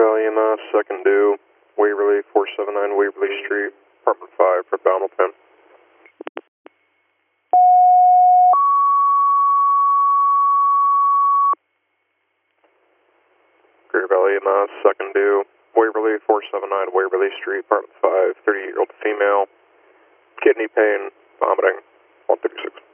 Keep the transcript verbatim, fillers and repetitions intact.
Valley E M S, second due, Waverly, four seventy-nine Waverly Street, apartment five for Balmapin. Greater Valley E M S, second due, Waverly, four seventy-nine Waverly Street, apartment five, thirty-eight-year-old female, kidney pain, vomiting, one thirty-six.